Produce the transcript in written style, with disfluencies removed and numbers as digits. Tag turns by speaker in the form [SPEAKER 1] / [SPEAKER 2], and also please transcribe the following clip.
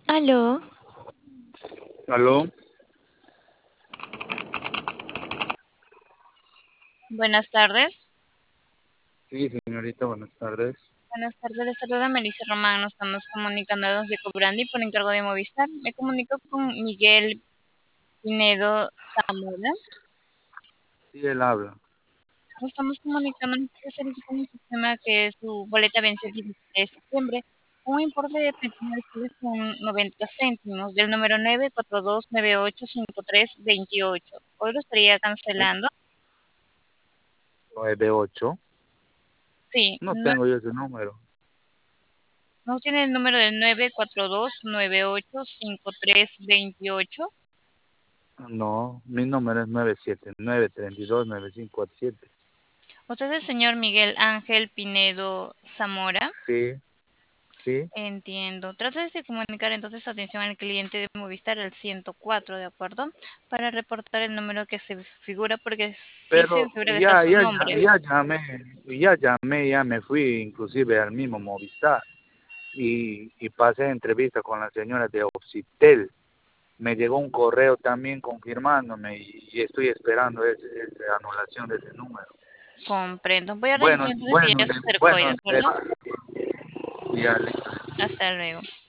[SPEAKER 1] Aló,
[SPEAKER 2] ¿Aló?
[SPEAKER 3] Buenas tardes.
[SPEAKER 2] Sí, señorita, buenas tardes.
[SPEAKER 3] Buenas tardes, les saluda Melissa Román. Nos estamos comunicando desde Cobrandi por encargo de Movistar. Me comunico con Miguel Pinedo Zamora.
[SPEAKER 2] Sí, él habla.
[SPEAKER 3] Nos estamos comunicando para verificar en el sistema que su boleta vence el 17 de septiembre. Un importe de 39,90 del número 942985328. Hoy lo estaría cancelando.
[SPEAKER 2] 98.
[SPEAKER 3] Sí,
[SPEAKER 2] No
[SPEAKER 3] no,
[SPEAKER 2] tengo yo ese número.
[SPEAKER 3] no tiene el número del 942985328.
[SPEAKER 2] No, mi número es 979-32-9547.
[SPEAKER 3] Usted es el señor Miguel Ángel Pinedo Zamora.
[SPEAKER 2] Sí, sí,
[SPEAKER 3] Entiendo. Trata de comunicar entonces su atención al cliente de Movistar al 104, ¿de acuerdo? Para reportar el número que se figura, porque sí se
[SPEAKER 2] pero
[SPEAKER 3] figura que está su nombre.
[SPEAKER 2] ya me fui inclusive al mismo Movistar y pasé entrevista con la señora de Occitel. Me llegó un correo también confirmándome y estoy esperando esa anulación de ese número.
[SPEAKER 3] Comprendo. Voy a
[SPEAKER 2] Bueno,
[SPEAKER 3] reiniciar entonces que
[SPEAKER 2] bueno,
[SPEAKER 3] ya se acercó, ¿de acuerdo?
[SPEAKER 2] ya listo.
[SPEAKER 3] Hasta luego.